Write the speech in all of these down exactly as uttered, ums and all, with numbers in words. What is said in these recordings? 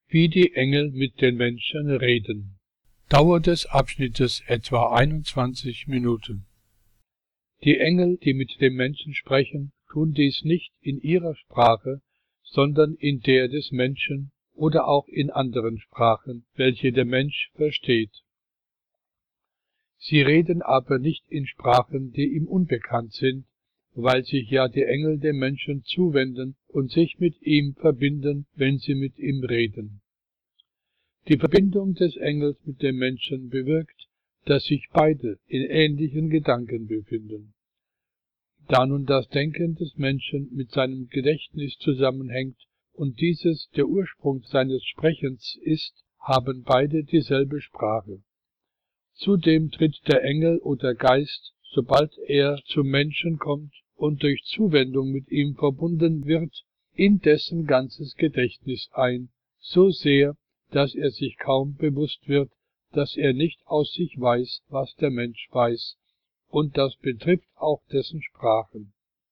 Wie die Engel mit den Menschen reden. Dauer des Abschnittes etwa einundzwanzig Minuten. Die Engel, die mit dem Menschen sprechen, tun dies nicht in ihrer Sprache, sondern in der des Menschen oder auch in anderen Sprachen, welche der Mensch versteht. Sie reden aber nicht in Sprachen, die ihm unbekannt sind, weil sich ja die Engel dem Menschen zuwenden und sich mit ihm verbinden, wenn sie mit ihm reden. Die Verbindung des Engels mit dem Menschen bewirkt, dass sich beide in ähnlichen Gedanken befinden. Da nun das Denken des Menschen mit seinem Gedächtnis zusammenhängt und dieses der Ursprung seines Sprechens ist, haben beide dieselbe Sprache. Zudem tritt der Engel oder Geist, sobald er zum Menschen kommt und durch Zuwendung mit ihm verbunden wird, in dessen ganzes Gedächtnis ein, so sehr, dass er sich kaum bewusst wird, dass er nicht aus sich weiß, was der Mensch weiß, und das betrifft auch dessen Sprachen.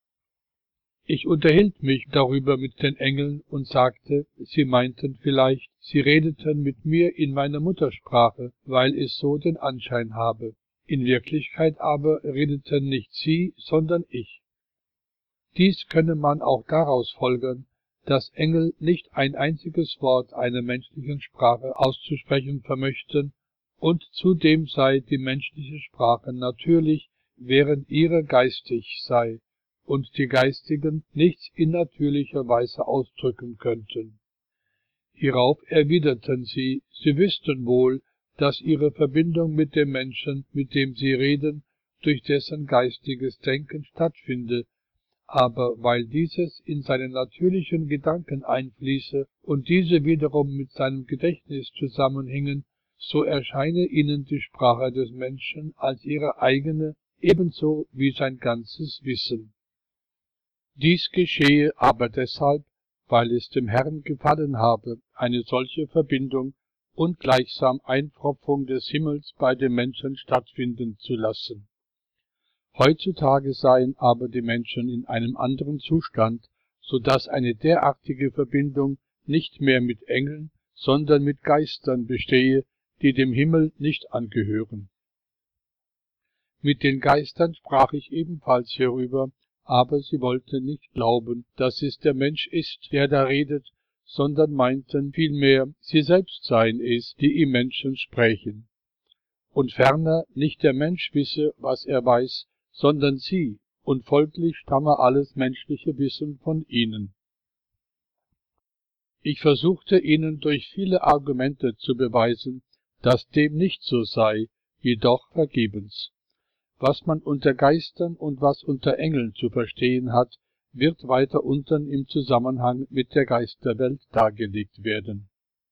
Ich unterhielt mich darüber mit den Engeln und sagte, sie meinten vielleicht, sie redeten mit mir in meiner Muttersprache, weil es so den Anschein habe. In Wirklichkeit aber redeten nicht sie, sondern ich. Dies könne man auch daraus folgern, dass Engel nicht ein einziges Wort einer menschlichen Sprache auszusprechen vermöchten, und zudem sei die menschliche Sprache natürlich, während ihre geistig sei, und die Geistigen nichts in natürlicher Weise ausdrücken könnten. Hierauf erwiderten sie, sie wüssten wohl, dass ihre Verbindung mit dem Menschen, mit dem sie reden, durch dessen geistiges Denken stattfinde, aber weil dieses in seine natürlichen Gedanken einfließe und diese wiederum mit seinem Gedächtnis zusammenhingen, so erscheine ihnen die Sprache des Menschen als ihre eigene, ebenso wie sein ganzes Wissen. Dies geschehe aber deshalb, weil es dem Herrn gefallen habe, eine solche Verbindung und gleichsam Einpfropfung des Himmels bei den Menschen stattfinden zu lassen. Heutzutage seien aber die Menschen in einem anderen Zustand, so dass eine derartige Verbindung nicht mehr mit Engeln, sondern mit Geistern bestehe, die dem Himmel nicht angehören. Mit den Geistern sprach ich ebenfalls hierüber, aber sie wollten nicht glauben, dass es der Mensch ist, der da redet, sondern meinten vielmehr, sie selbst seien es, die im Menschen sprächen. Und ferner nicht der Mensch wisse, was er weiß, sondern sie, und folglich stamme alles menschliche Wissen von ihnen. Ich versuchte ihnen durch viele Argumente zu beweisen, dass dem nicht so sei, jedoch vergebens. Was man unter Geistern und was unter Engeln zu verstehen hat, wird weiter unten im Zusammenhang mit der Geisterwelt dargelegt werden.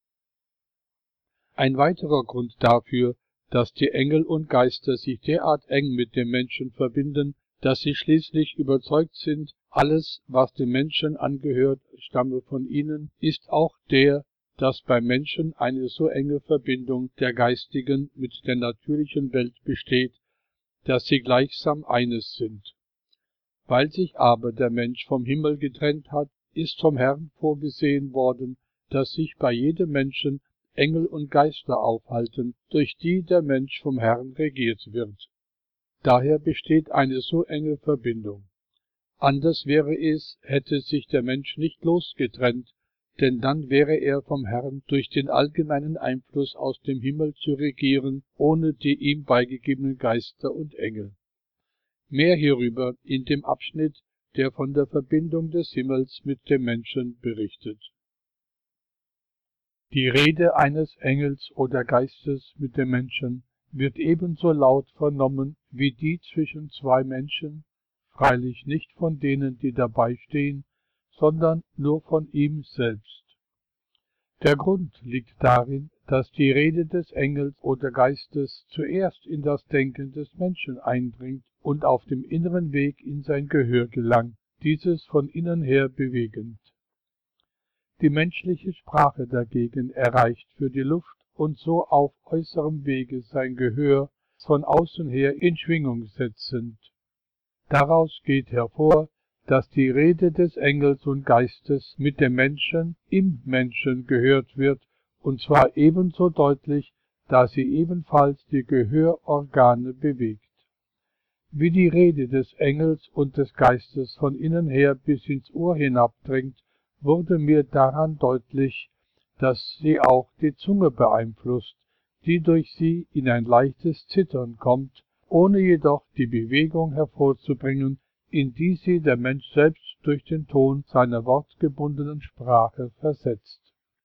Ein weiterer Grund dafür, dass die Engel und Geister sich derart eng mit dem Menschen verbinden, dass sie schließlich überzeugt sind, alles, was dem Menschen angehört, stamme von ihnen, ist auch der, dass beim Menschen eine so enge Verbindung der geistigen mit der natürlichen Welt besteht, dass sie gleichsam eines sind. Weil sich aber der Mensch vom Himmel getrennt hat, ist vom Herrn vorgesehen worden, dass sich bei jedem Menschen Engel und Geister aufhalten, durch die der Mensch vom Herrn regiert wird. Daher besteht eine so enge Verbindung. Anders wäre es, hätte sich der Mensch nicht losgetrennt, denn dann wäre er vom Herrn durch den allgemeinen Einfluss aus dem Himmel zu regieren, ohne die ihm beigegebenen Geister und Engel. Mehr hierüber in dem Abschnitt, der von der Verbindung des Himmels mit dem Menschen berichtet. Die Rede eines Engels oder Geistes mit dem Menschen wird ebenso laut vernommen wie die zwischen zwei Menschen, freilich nicht von denen, die dabei stehen, sondern nur von ihm selbst. Der Grund liegt darin, dass die Rede des Engels oder Geistes zuerst in das Denken des Menschen eindringt und auf dem inneren Weg in sein Gehör gelangt, dieses von innen her bewegend. Die menschliche Sprache dagegen erreicht für die Luft und so auf äußerem Wege sein Gehör von außen her in Schwingung setzend. Daraus geht hervor, dass die Rede des Engels und Geistes mit dem Menschen im Menschen gehört wird und zwar ebenso deutlich, da sie ebenfalls die Gehörorgane bewegt. Wie die Rede des Engels und des Geistes von innen her bis ins Ohr hinabdringt, wurde mir daran deutlich, dass sie auch die Zunge beeinflusst, die durch sie in ein leichtes Zittern kommt, ohne jedoch die Bewegung hervorzubringen, in die sie der Mensch selbst durch den Ton seiner wortgebundenen Sprache versetzt.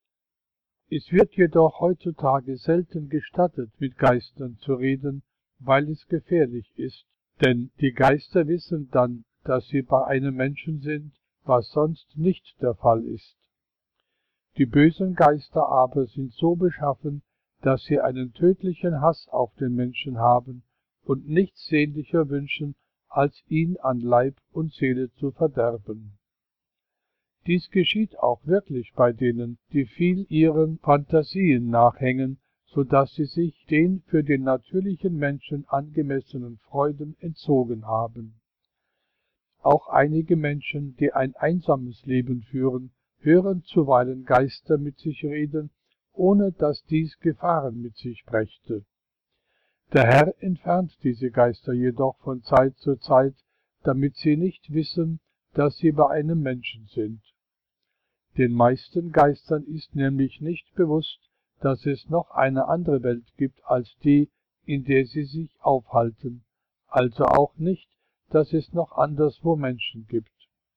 Es wird jedoch heutzutage selten gestattet, mit Geistern zu reden, weil es gefährlich ist, denn die Geister wissen dann, dass sie bei einem Menschen sind, was sonst nicht der Fall ist. Die bösen Geister aber sind so beschaffen, dass sie einen tödlichen Hass auf den Menschen haben und nichts sehnlicher wünschen, als ihn an Leib und Seele zu verderben. Dies geschieht auch wirklich bei denen, die viel ihren Phantasien nachhängen, so dass sie sich den für den natürlichen Menschen angemessenen Freuden entzogen haben. Auch einige Menschen, die ein einsames Leben führen, hören zuweilen Geister mit sich reden, ohne dass dies Gefahren mit sich brächte. Der Herr entfernt diese Geister jedoch von Zeit zu Zeit, damit sie nicht wissen, dass sie bei einem Menschen sind. Den meisten Geistern ist nämlich nicht bewusst, dass es noch eine andere Welt gibt als die, in der sie sich aufhalten, also auch nicht, dass es noch anderswo Menschen gibt.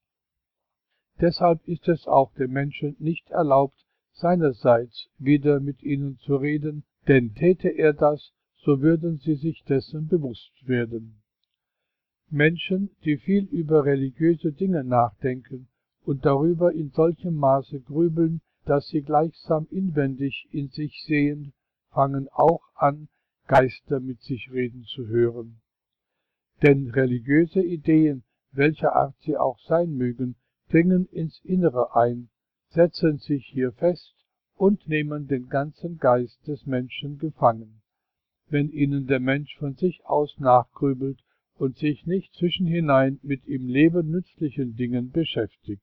Deshalb ist es auch dem Menschen nicht erlaubt, seinerseits wieder mit ihnen zu reden, denn täte er das, so würden sie sich dessen bewusst werden. Menschen, die viel über religiöse Dinge nachdenken und darüber in solchem Maße grübeln, dass sie gleichsam inwendig in sich sehen, fangen auch an, Geister mit sich reden zu hören. Denn religiöse Ideen, welcher Art sie auch sein mögen, dringen ins Innere ein, setzen sich hier fest und nehmen den ganzen Geist des Menschen gefangen, wenn ihnen der Mensch von sich aus nachgrübelt und sich nicht zwischenhinein mit ihm lebennützlichen Dingen beschäftigt.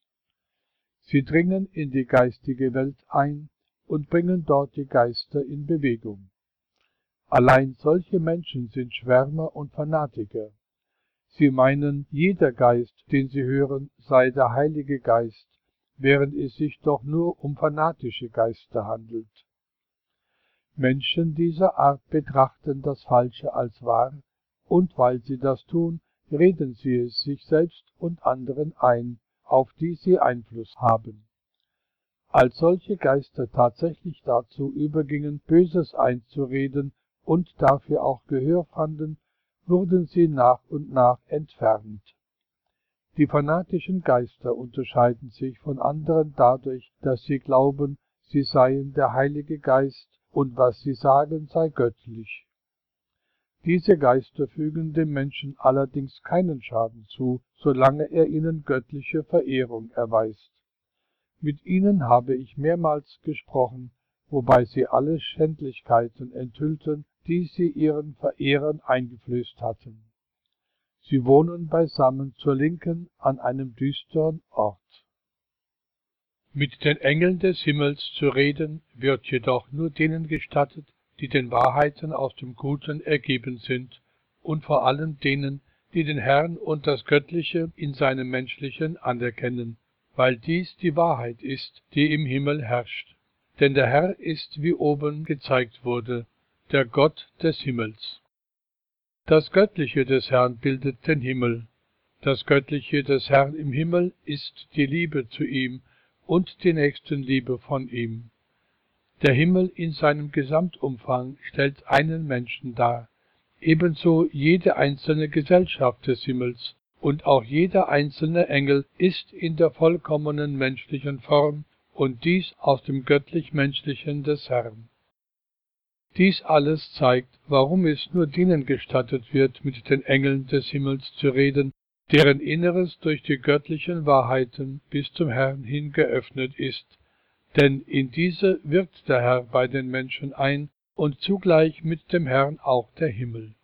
Sie dringen in die geistige Welt ein und bringen dort die Geister in Bewegung. Allein solche Menschen sind Schwärmer und Fanatiker. Sie meinen, jeder Geist, den sie hören, sei der Heilige Geist, während es sich doch nur um fanatische Geister handelt. Menschen dieser Art betrachten das Falsche als wahr, und weil sie das tun, reden sie es sich selbst und anderen ein, auf die sie Einfluss haben. Als solche Geister tatsächlich dazu übergingen, Böses einzureden und dafür auch Gehör fanden, wurden sie nach und nach entfernt. Die fanatischen Geister unterscheiden sich von anderen dadurch, dass sie glauben, sie seien der Heilige Geist und was sie sagen sei göttlich. Diese Geister fügen dem Menschen allerdings keinen Schaden zu, solange er ihnen göttliche Verehrung erweist. Mit ihnen habe ich mehrmals gesprochen, wobei sie alle Schändlichkeiten enthüllten, die sie ihren Verehrern eingeflößt hatten. Sie wohnen beisammen zur Linken an einem düsteren Ort. Mit den Engeln des Himmels zu reden, wird jedoch nur denen gestattet, die den Wahrheiten aus dem Guten ergeben sind, und vor allem denen, die den Herrn und das Göttliche in seinem Menschlichen anerkennen, weil dies die Wahrheit ist, die im Himmel herrscht. Denn der Herr ist, wie oben gezeigt wurde, der Gott des Himmels. Das Göttliche des Herrn bildet den Himmel. Das Göttliche des Herrn im Himmel ist die Liebe zu ihm und die Nächstenliebe von ihm. Der Himmel in seinem Gesamtumfang stellt einen Menschen dar, ebenso jede einzelne Gesellschaft des Himmels, und auch jeder einzelne Engel ist in der vollkommenen menschlichen Form, und dies aus dem göttlich-menschlichen des Herrn. Dies alles zeigt, warum es nur denen gestattet wird, mit den Engeln des Himmels zu reden, deren Inneres durch die göttlichen Wahrheiten bis zum Herrn hin geöffnet ist, denn in diese wirkt der Herr bei den Menschen ein und zugleich mit dem Herrn auch der Himmel.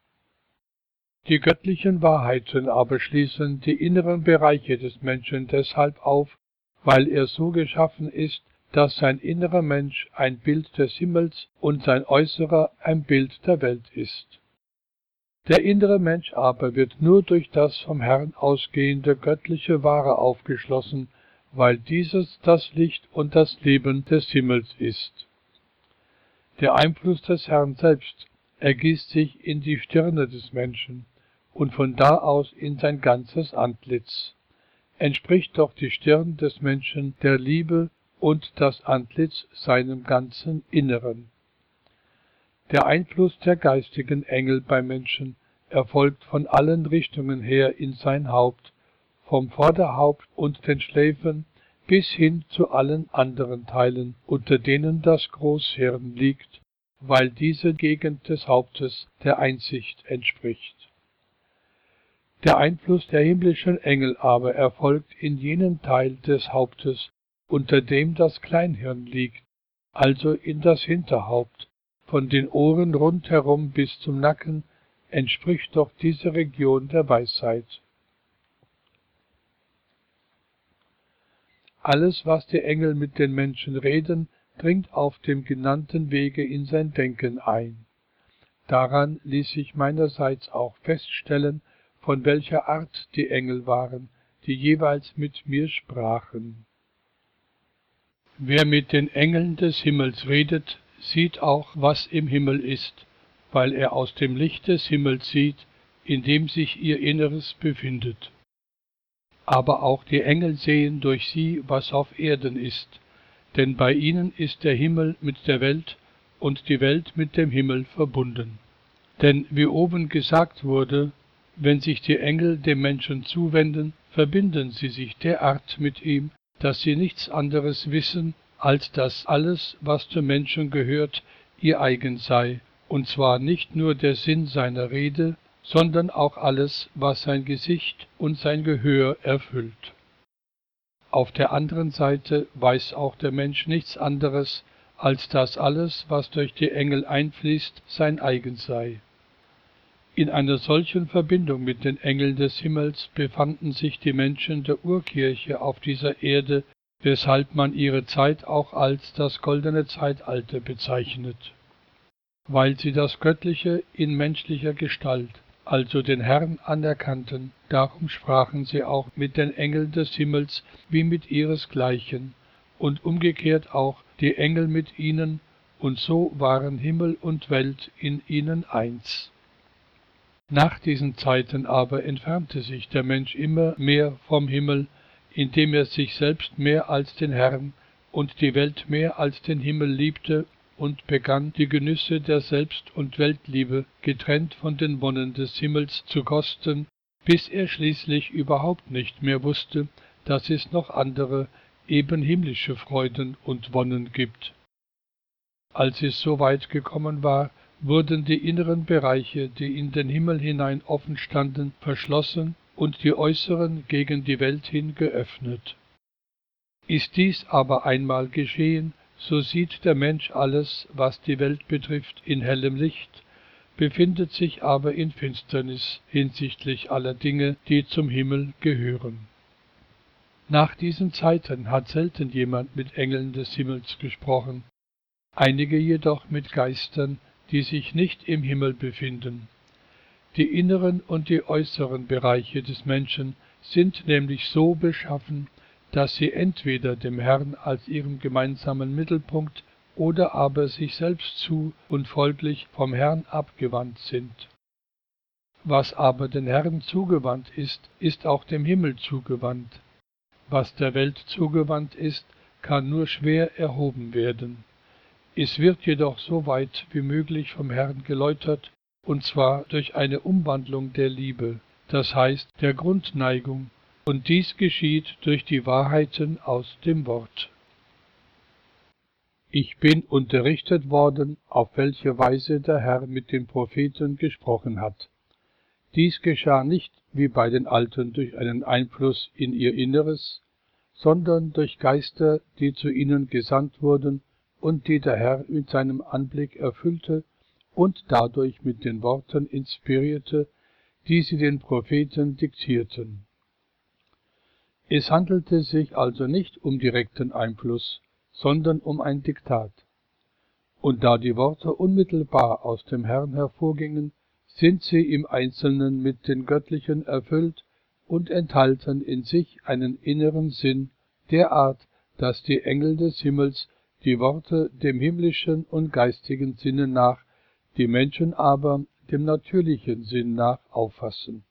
Die göttlichen Wahrheiten aber schließen die inneren Bereiche des Menschen deshalb auf, weil er so geschaffen ist, dass sein innerer Mensch ein Bild des Himmels und sein äußerer ein Bild der Welt ist. Der innere Mensch aber wird nur durch das vom Herrn ausgehende göttliche Wahre aufgeschlossen, weil dieses das Licht und das Leben des Himmels ist. Der Einfluss des Herrn selbst ergießt sich in die Stirne des Menschen und von da aus in sein ganzes Antlitz. Entspricht doch die Stirn des Menschen der Liebe und das Antlitz seinem ganzen Inneren. Der Einfluss der geistigen Engel beim Menschen erfolgt von allen Richtungen her in sein Haupt, vom Vorderhaupt und den Schläfen bis hin zu allen anderen Teilen, unter denen das Großhirn liegt, weil diese Gegend des Hauptes der Einsicht entspricht. Der Einfluss der himmlischen Engel aber erfolgt in jenen Teil des Hauptes, unter dem das Kleinhirn liegt, also in das Hinterhaupt, von den Ohren rundherum bis zum Nacken, entspricht doch diese Region der Weisheit. Alles, was die Engel mit den Menschen reden, dringt auf dem genannten Wege in sein Denken ein. Daran ließ sich meinerseits auch feststellen, von welcher Art die Engel waren, die jeweils mit mir sprachen. Wer mit den Engeln des Himmels redet, sieht auch, was im Himmel ist, weil er aus dem Licht des Himmels sieht, in dem sich ihr Inneres befindet. Aber auch die Engel sehen durch sie, was auf Erden ist, denn bei ihnen ist der Himmel mit der Welt und die Welt mit dem Himmel verbunden. Denn wie oben gesagt wurde, wenn sich die Engel dem Menschen zuwenden, verbinden sie sich derart mit ihm, dass sie nichts anderes wissen, als dass alles, was zum Menschen gehört, ihr eigen sei, und zwar nicht nur der Sinn seiner Rede, sondern auch alles, was sein Gesicht und sein Gehör erfüllt. Auf der anderen Seite weiß auch der Mensch nichts anderes, als dass alles, was durch die Engel einfließt, sein eigen sei. In einer solchen Verbindung mit den Engeln des Himmels befanden sich die Menschen der Urkirche auf dieser Erde, weshalb man ihre Zeit auch als das goldene Zeitalter bezeichnet. Weil sie das Göttliche in menschlicher Gestalt, also den Herrn, anerkannten, darum sprachen sie auch mit den Engeln des Himmels wie mit ihresgleichen, und umgekehrt auch die Engel mit ihnen, und so waren Himmel und Welt in ihnen eins. Nach diesen Zeiten aber entfernte sich der Mensch immer mehr vom Himmel, indem er sich selbst mehr als den Herrn und die Welt mehr als den Himmel liebte und begann, die Genüsse der Selbst- und Weltliebe getrennt von den Wonnen des Himmels zu kosten, bis er schließlich überhaupt nicht mehr wusste, dass es noch andere, eben himmlische Freuden und Wonnen gibt. Als es so weit gekommen war, wurden die inneren Bereiche, die in den Himmel hinein offen standen, verschlossen und die äußeren gegen die Welt hin geöffnet. Ist dies aber einmal geschehen, so sieht der Mensch alles, was die Welt betrifft, in hellem Licht, befindet sich aber in Finsternis hinsichtlich aller Dinge, die zum Himmel gehören. Nach diesen Zeiten hat selten jemand mit Engeln des Himmels gesprochen, einige jedoch mit Geistern, die sich nicht im Himmel befinden. Die inneren und die äußeren Bereiche des Menschen sind nämlich so beschaffen, dass sie entweder dem Herrn als ihrem gemeinsamen Mittelpunkt oder aber sich selbst zu und folglich vom Herrn abgewandt sind. Was aber den Herrn zugewandt ist, ist auch dem Himmel zugewandt. Was der Welt zugewandt ist, kann nur schwer erhoben werden. Es wird jedoch so weit wie möglich vom Herrn geläutert, und zwar durch eine Umwandlung der Liebe, das heißt der Grundneigung, und dies geschieht durch die Wahrheiten aus dem Wort. Ich bin unterrichtet worden, auf welche Weise der Herr mit den Propheten gesprochen hat. Dies geschah nicht wie bei den Alten durch einen Einfluss in ihr Inneres, sondern durch Geister, die zu ihnen gesandt wurden und die der Herr mit seinem Anblick erfüllte und dadurch mit den Worten inspirierte, die sie den Propheten diktierten. Es handelte sich also nicht um direkten Einfluss, sondern um ein Diktat. Und da die Worte unmittelbar aus dem Herrn hervorgingen, sind sie im Einzelnen mit den Göttlichen erfüllt und enthalten in sich einen inneren Sinn, derart, dass die Engel des Himmels die Worte dem himmlischen und geistigen Sinne nach, die Menschen aber dem natürlichen Sinn nach auffassen.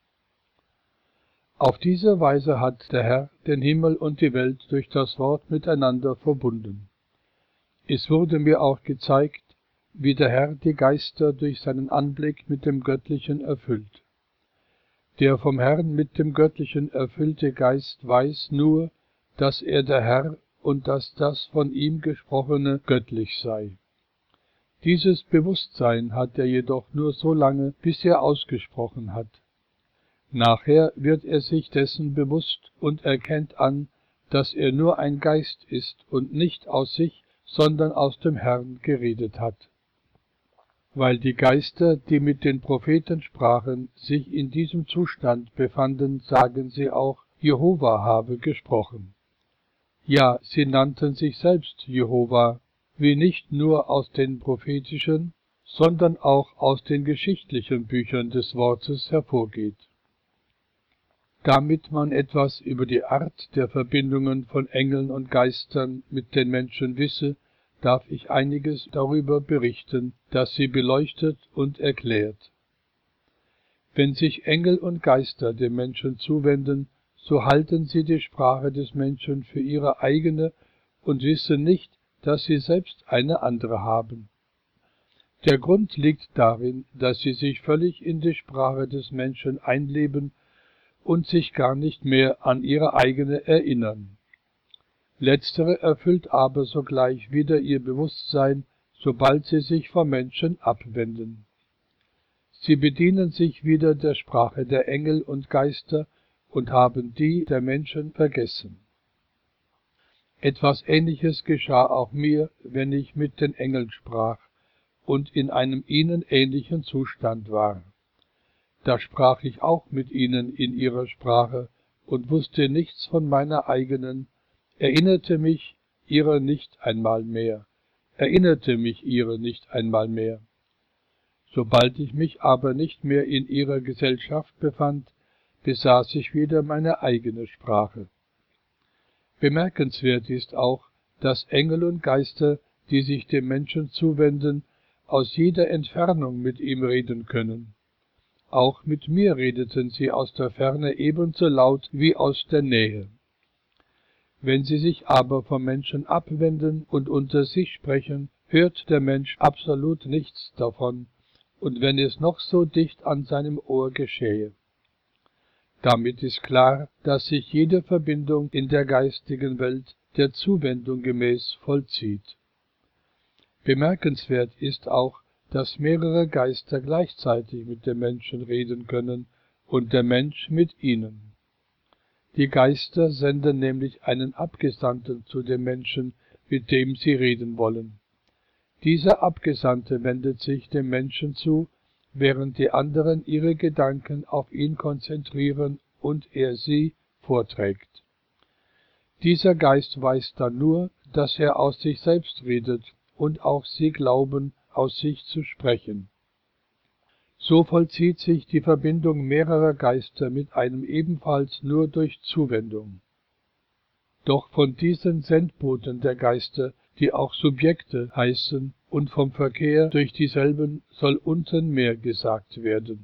Auf diese Weise hat der Herr den Himmel und die Welt durch das Wort miteinander verbunden. Es wurde mir auch gezeigt, wie der Herr die Geister durch seinen Anblick mit dem Göttlichen erfüllt. Der vom Herrn mit dem Göttlichen erfüllte Geist weiß nur, dass er der Herr und dass das von ihm Gesprochene göttlich sei. Dieses Bewusstsein hat er jedoch nur so lange, bis er ausgesprochen hat. Nachher wird er sich dessen bewusst und erkennt an, dass er nur ein Geist ist und nicht aus sich, sondern aus dem Herrn geredet hat. Weil die Geister, die mit den Propheten sprachen, sich in diesem Zustand befanden, sagen sie auch, Jehova habe gesprochen. Ja, sie nannten sich selbst Jehova, wie nicht nur aus den prophetischen, sondern auch aus den geschichtlichen Büchern des Wortes hervorgeht. Damit man etwas über die Art der Verbindungen von Engeln und Geistern mit den Menschen wisse, darf ich einiges darüber berichten, das sie beleuchtet und erklärt. Wenn sich Engel und Geister dem Menschen zuwenden, so halten sie die Sprache des Menschen für ihre eigene und wissen nicht, dass sie selbst eine andere haben. Der Grund liegt darin, dass sie sich völlig in die Sprache des Menschen einleben und sich gar nicht mehr an ihre eigene erinnern. Letztere erfüllt aber sogleich wieder ihr Bewusstsein, sobald sie sich vom Menschen abwenden. Sie bedienen sich wieder der Sprache der Engel und Geister und haben die der Menschen vergessen. Etwas Ähnliches geschah auch mir, wenn ich mit den Engeln sprach und in einem ihnen ähnlichen Zustand war. Da sprach ich auch mit ihnen in ihrer Sprache und wusste nichts von meiner eigenen, erinnerte mich ihrer nicht einmal mehr, erinnerte mich ihrer nicht einmal mehr. Sobald ich mich aber nicht mehr in ihrer Gesellschaft befand, besaß ich wieder meine eigene Sprache. Bemerkenswert ist auch, dass Engel und Geister, die sich dem Menschen zuwenden, aus jeder Entfernung mit ihm reden können. Auch mit mir redeten sie aus der Ferne ebenso laut wie aus der Nähe. Wenn sie sich aber vom Menschen abwenden und unter sich sprechen, hört der Mensch absolut nichts davon, und wenn es noch so dicht an seinem Ohr geschähe. Damit ist klar, dass sich jede Verbindung in der geistigen Welt der Zuwendung gemäß vollzieht. Bemerkenswert ist auch, dass mehrere Geister gleichzeitig mit dem Menschen reden können und der Mensch mit ihnen. Die Geister senden nämlich einen Abgesandten zu dem Menschen, mit dem sie reden wollen. Dieser Abgesandte wendet sich dem Menschen zu, während die anderen ihre Gedanken auf ihn konzentrieren und er sie vorträgt. Dieser Geist weiß dann nur, dass er aus sich selbst redet und auch sie glauben, aus sich zu sprechen. So vollzieht sich die Verbindung mehrerer Geister mit einem ebenfalls nur durch Zuwendung. Doch von diesen Sendboten der Geister, die auch Subjekte heißen, und vom Verkehr durch dieselben soll unten mehr gesagt werden.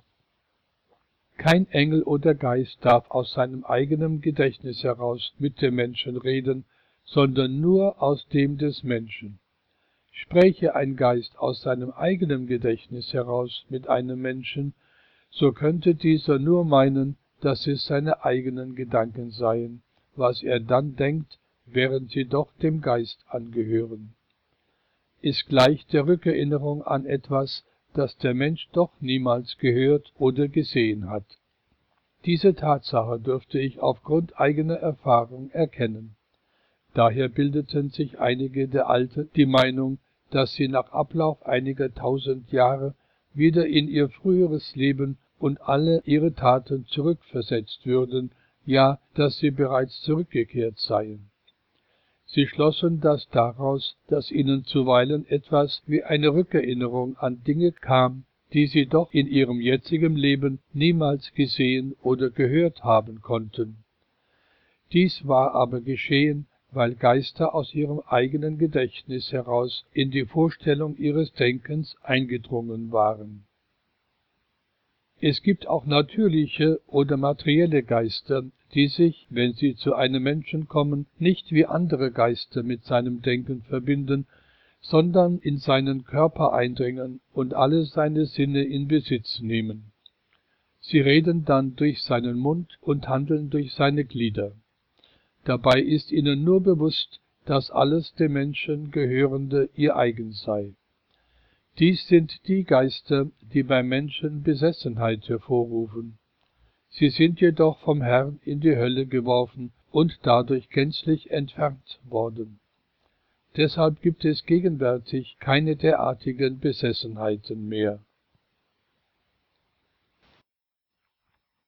Kein Engel oder Geist darf aus seinem eigenen Gedächtnis heraus mit dem Menschen reden, sondern nur aus dem des Menschen. Spräche ein Geist aus seinem eigenen Gedächtnis heraus mit einem Menschen, so könnte dieser nur meinen, dass es seine eigenen Gedanken seien, was er dann denkt, während sie doch dem Geist angehören. Es gleicht der Rückerinnerung an etwas, das der Mensch doch niemals gehört oder gesehen hat. Diese Tatsache dürfte ich aufgrund eigener Erfahrung erkennen. Daher bildeten sich einige der Alten die Meinung, dass sie nach Ablauf einiger tausend Jahre wieder in ihr früheres Leben und alle ihre Taten zurückversetzt würden, ja, dass sie bereits zurückgekehrt seien. Sie schlossen das daraus, dass ihnen zuweilen etwas wie eine Rückerinnerung an Dinge kam, die sie doch in ihrem jetzigen Leben niemals gesehen oder gehört haben konnten. Dies war aber geschehen, weil Geister aus ihrem eigenen Gedächtnis heraus in die Vorstellung ihres Denkens eingedrungen waren. Es gibt auch natürliche oder materielle Geister, die sich, wenn sie zu einem Menschen kommen, nicht wie andere Geister mit seinem Denken verbinden, sondern in seinen Körper eindringen und alle seine Sinne in Besitz nehmen. Sie reden dann durch seinen Mund und handeln durch seine Glieder. Dabei ist ihnen nur bewusst, dass alles dem Menschen Gehörende ihr eigen sei. Dies sind die Geister, die beim Menschen Besessenheit hervorrufen. Sie sind jedoch vom Herrn in die Hölle geworfen und dadurch gänzlich entfernt worden. Deshalb gibt es gegenwärtig keine derartigen Besessenheiten mehr.